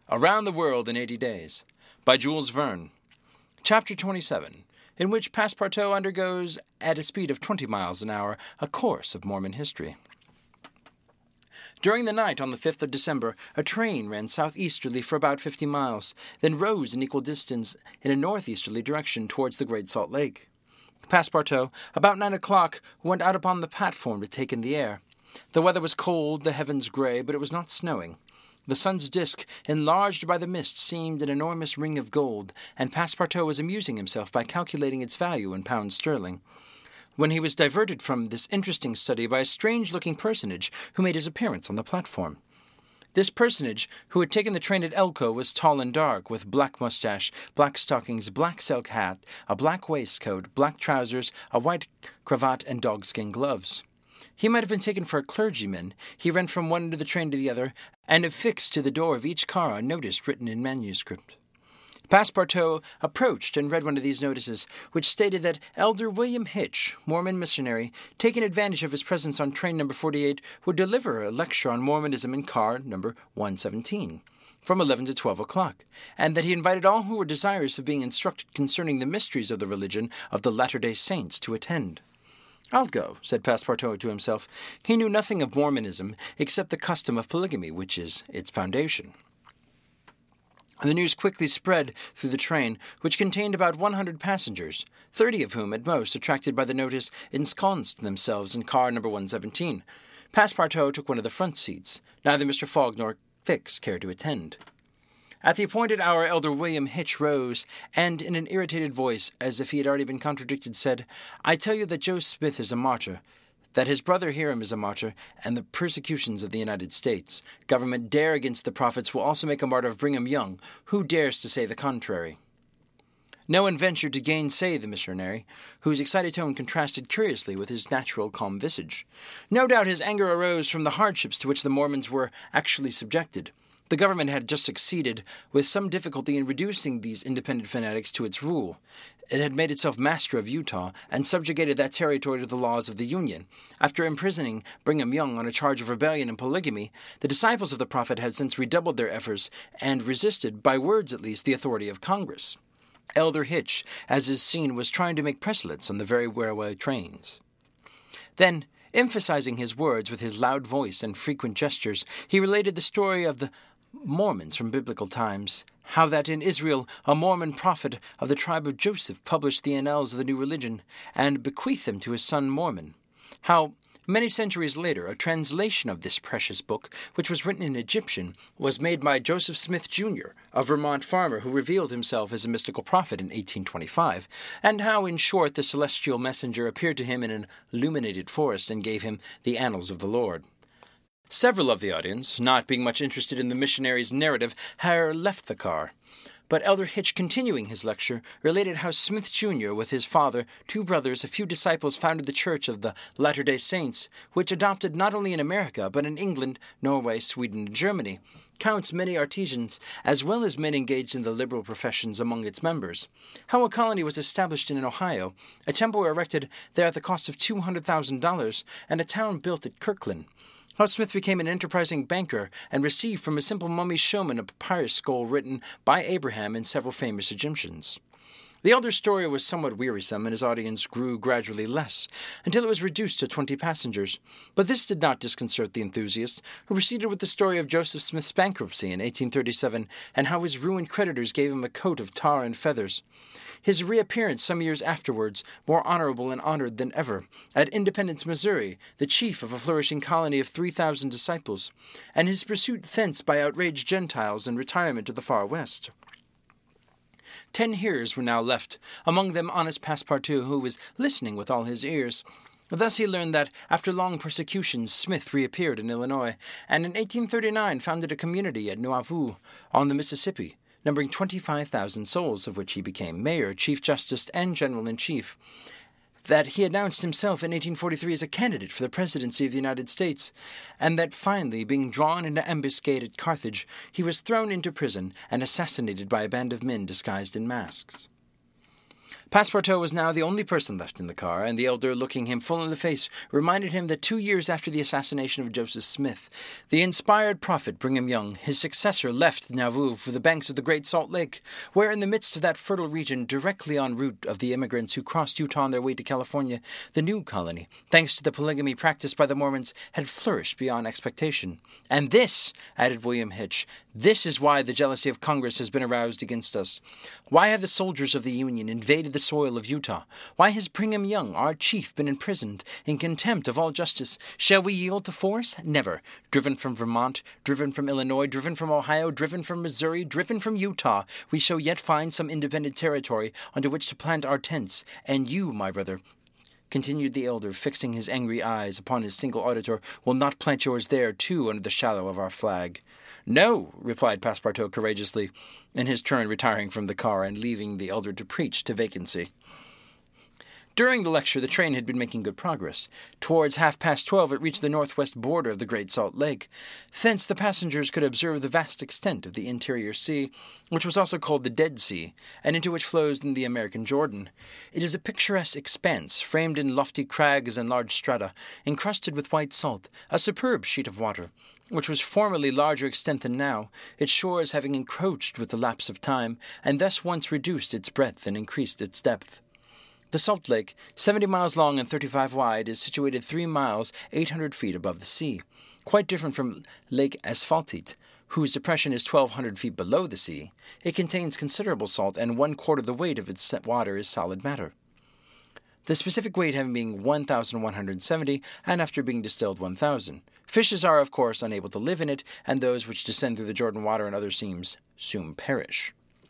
Around the World in 80 Days by Jules Verne. Chapter 27, in which Passepartout undergoes, at a speed of 20 miles an hour, a course of Mormon history. During the night on the 5th of December, a train ran southeasterly for about 50 miles, then rose an equal distance in a northeasterly direction towards the Great Salt Lake. Passepartout, about 9 o'clock, went out upon the platform to take in the air. The weather was cold, the heavens gray, but it was not snowing. The sun's disk, enlarged by the mist, seemed an enormous ring of gold, and Passepartout was amusing himself by calculating its value in pounds sterling, when he was diverted from this interesting study by a strange-looking personage who made his appearance on the platform. This personage, who had taken the train at Elko, was tall and dark, with black mustache, black stockings, black silk hat, a black waistcoat, black trousers, a white cravat, and dogskin gloves. He might have been taken for a clergyman. He ran from one end of the train to the other, and affixed to the door of each car a notice written in manuscript. Passepartout approached and read one of these notices, which stated that Elder William Hitch, Mormon missionary, taking advantage of his presence on train number 48, would deliver a lecture on Mormonism in car number 117, from 11 to 12 o'clock, and that he invited all who were desirous of being instructed concerning the mysteries of the religion of the Latter-day Saints to attend. "I'll go," said Passepartout to himself. He knew nothing of Mormonism except the custom of polygamy, which is its foundation. The news quickly spread through the train, which contained about 100 passengers, 30 of whom, at most, attracted by the notice, ensconced themselves in car number 117. Passepartout took one of the front seats. Neither Mr. Fogg nor Fix cared to attend. At the appointed hour, Elder William Hitch rose, and in an irritated voice, as if he had already been contradicted, said, "I tell you that Joe Smith is a martyr, that his brother Hiram is a martyr, and the persecutions of the United States government dare against the prophets will also make a martyr of Brigham Young. Who dares to say the contrary?" No one ventured to gainsay the missionary, whose excited tone contrasted curiously with his natural calm visage. No doubt his anger arose from the hardships to which the Mormons were actually subjected. The government had just succeeded with some difficulty in reducing these independent fanatics to its rule. It had made itself master of Utah and subjugated that territory to the laws of the Union. After imprisoning Brigham Young on a charge of rebellion and polygamy, the disciples of the prophet had since redoubled their efforts and resisted, by words at least, the authority of Congress. Elder Hitch, as is seen, was trying to make precedents on the very railway trains. Then, emphasizing his words with his loud voice and frequent gestures, he related the story of the Mormons from biblical times, how that in Israel a Mormon prophet of the tribe of Joseph published the annals of the new religion, and bequeathed them to his son Mormon, how many centuries later a translation of this precious book, which was written in Egyptian, was made by Joseph Smith, Jr., a Vermont farmer who revealed himself as a mystical prophet in 1825, and how, in short, the celestial messenger appeared to him in an illuminated forest and gave him the annals of the Lord. Several of the audience, not being much interested in the missionary's narrative, had left the car. But Elder Hitch, continuing his lecture, related how Smith, Jr., with his father, 2 brothers, a few disciples, founded the Church of the Latter-day Saints, which adopted not only in America, but in England, Norway, Sweden, and Germany, counts many artisans, as well as men engaged in the liberal professions among its members. How a colony was established in Ohio, a temple erected there at the cost of $200,000, and a town built at Kirkland. How Smith became an enterprising banker and received from a simple mummy showman a papyrus scroll written by Abraham and several famous Egyptians. The elder's story was somewhat wearisome, and his audience grew gradually less, until it was reduced to 20 passengers. But this did not disconcert the enthusiast, who proceeded with the story of Joseph Smith's bankruptcy in 1837, and how his ruined creditors gave him a coat of tar and feathers. His reappearance some years afterwards, more honorable and honored than ever, at Independence, Missouri, the chief of a flourishing colony of 3,000 disciples, and his pursuit thence by outraged Gentiles and retirement to the far west. 10 hearers were now left, among them honest Passepartout, who was listening with all his ears. Thus he learned that, after long persecutions, Smith reappeared in Illinois, and in 1839 founded a community at Nauvoo, on the Mississippi, numbering 25,000 souls, of which he became mayor, chief justice, and general-in-chief. That he announced himself in 1843 as a candidate for the presidency of the United States, and that finally, being drawn into ambuscade at Carthage, he was thrown into prison and assassinated by a band of men disguised in masks. Passepartout was now the only person left in the car, and the elder, looking him full in the face, reminded him that 2 years after the assassination of Joseph Smith, the inspired prophet Brigham Young, his successor, left Nauvoo for the banks of the Great Salt Lake, where in the midst of that fertile region, directly en route of the immigrants who crossed Utah on their way to California, the new colony, thanks to the polygamy practiced by the Mormons, had flourished beyond expectation. "And this," added William Hitch, "this is why the jealousy of Congress has been aroused against us. Why have the soldiers of the Union invaded the soil of Utah? Why has Brigham Young, our chief, been imprisoned in contempt of all justice? Shall we yield to force? Never. Driven from Vermont, driven from Illinois, driven from Ohio, driven from Missouri, driven from Utah, we shall yet find some independent territory under which to plant our tents. And you, my brother," continued the elder, fixing his angry eyes upon his single auditor, "will not plant yours there, too, under the shadow of our flag." "No," replied Passepartout courageously, in his turn retiring from the car and leaving the elder to preach to vacancy. During the lecture, the train had been making good progress. Towards 12:30, it reached the northwest border of the Great Salt Lake. Thence the passengers could observe the vast extent of the interior sea, which was also called the Dead Sea, and into which flows the American Jordan. It is a picturesque expanse, framed in lofty crags and large strata, encrusted with white salt, a superb sheet of water, which was formerly larger extent than now, its shores having encroached with the lapse of time, and thus once reduced its breadth and increased its depth. The Salt Lake, 70 miles long and 35 wide, is situated 3 miles, 800 feet above the sea, quite different from Lake Asphaltite, whose depression is 1,200 feet below the sea. It contains considerable salt, and 1/4 the weight of its water is solid matter, the specific weight having been 1,170, and after being distilled 1,000. Fishes are, of course, unable to live in it, and those which descend through the Jordan water and other streams soon perish.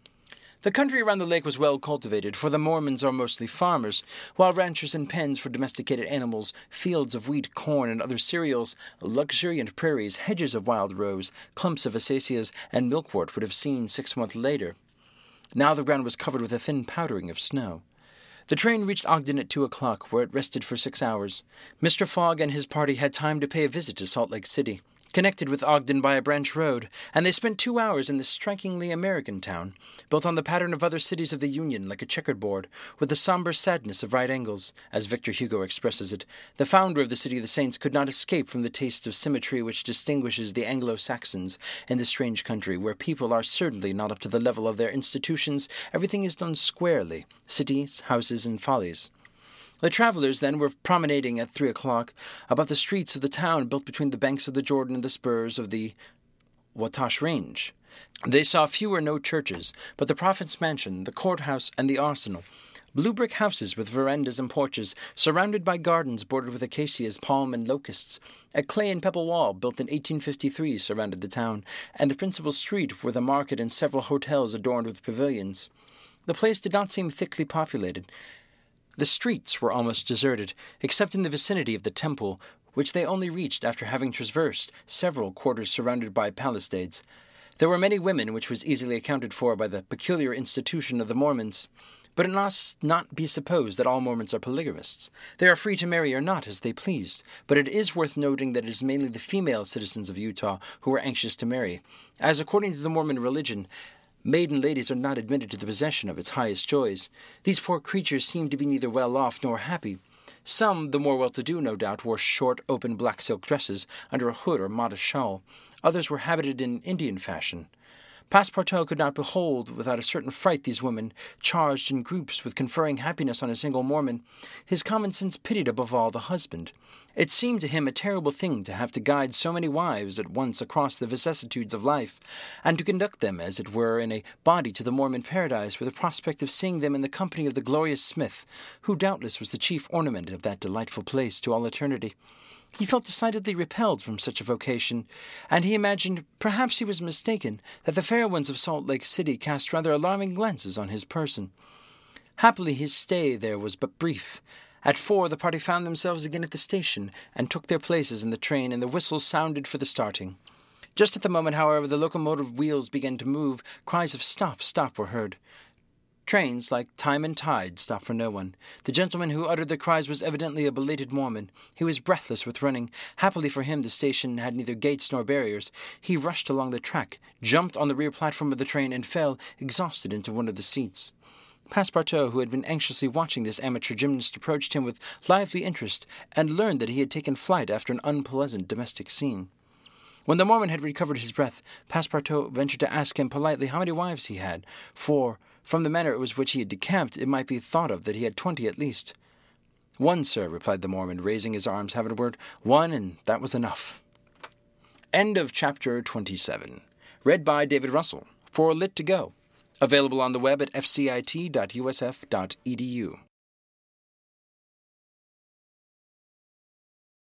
The country around the lake was well cultivated, for the Mormons are mostly farmers, while ranchers and pens for domesticated animals, fields of wheat, corn, and other cereals, luxuriant prairies, hedges of wild rose, clumps of acacias, and milkwort would have seen 6 months later. Now the ground was covered with a thin powdering of snow. The train reached Ogden at 2 o'clock, where it rested for 6 hours. Mr. Fogg and his party had time to pay a visit to Salt Lake City, connected with Ogden by a branch road, and they spent 2 hours in this strikingly American town, built on the pattern of other cities of the Union like a checkerboard, with the somber sadness of right angles, as Victor Hugo expresses it. The founder of the City of the Saints could not escape from the taste of symmetry which distinguishes the Anglo-Saxons in this strange country, where people are certainly not up to the level of their institutions. Everything is done squarely, cities, houses, and follies. The travelers, then, were promenading at 3 o'clock about the streets of the town built between the banks of the Jordan and the spurs of the Watash Range. They saw few or no churches, but the prophet's mansion, the courthouse, and the arsenal, blue brick houses with verandas and porches, surrounded by gardens bordered with acacias, palm, and locusts. A clay and pebble wall, built in 1853, surrounded the town, and the principal street were the market and several hotels adorned with pavilions. The place did not seem thickly populated. The streets were almost deserted, except in the vicinity of the temple, which they only reached after having traversed several quarters surrounded by palisades. There were many women, which was easily accounted for by the peculiar institution of the Mormons. But it must not be supposed that all Mormons are polygamists. They are free to marry or not as they please, but it is worth noting that it is mainly the female citizens of Utah who are anxious to marry, as according to the Mormon religion, maiden ladies are not admitted to the possession of its highest joys. These poor creatures seem to be neither well off nor happy. Some, the more well-to-do, no doubt, wore short, open black silk dresses under a hood or modest shawl. Others were habited in Indian fashion. Passepartout could not behold without a certain fright these women, charged in groups with conferring happiness on a single Mormon. His common sense pitied above all the husband. It seemed to him a terrible thing to have to guide so many wives at once across the vicissitudes of life, and to conduct them, as it were, in a body to the Mormon paradise, with the prospect of seeing them in the company of the glorious Smith, who doubtless was the chief ornament of that delightful place to all eternity. He felt decidedly repelled from such a vocation, and he imagined, perhaps he was mistaken, that the fair ones of Salt Lake City cast rather alarming glances on his person. Happily his stay there was but brief. At 4 the party found themselves again at the station, and took their places in the train, and the whistles sounded for the starting. Just at the moment, however, the locomotive wheels began to move, cries of "Stop, stop" were heard. Trains, like time and tide, stopped for no one. The gentleman who uttered the cries was evidently a belated Mormon. He was breathless with running. Happily for him, the station had neither gates nor barriers. He rushed along the track, jumped on the rear platform of the train, and fell, exhausted, into one of the seats. Passepartout, who had been anxiously watching this amateur gymnast, approached him with lively interest and learned that he had taken flight after an unpleasant domestic scene. When the Mormon had recovered his breath, Passepartout ventured to ask him politely how many wives he had, for, from the manner in which he had decamped, it might be thought of that he had 20 at least. "One, sir," replied the Mormon, raising his arms heavenward. "One, and that was enough." End of chapter 27. Read by David Russell for Lit2Go. Available on the web at fcit.usf.edu.